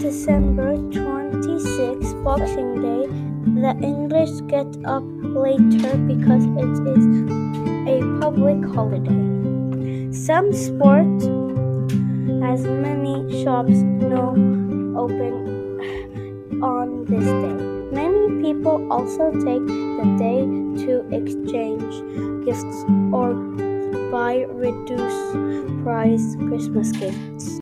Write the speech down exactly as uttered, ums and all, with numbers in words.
December twenty-sixth, Boxing Day, the English get up later because it is a public holiday. Some sports, as many shops know, open on this day. Many people also take the day to exchange gifts or buy reduced price Christmas gifts.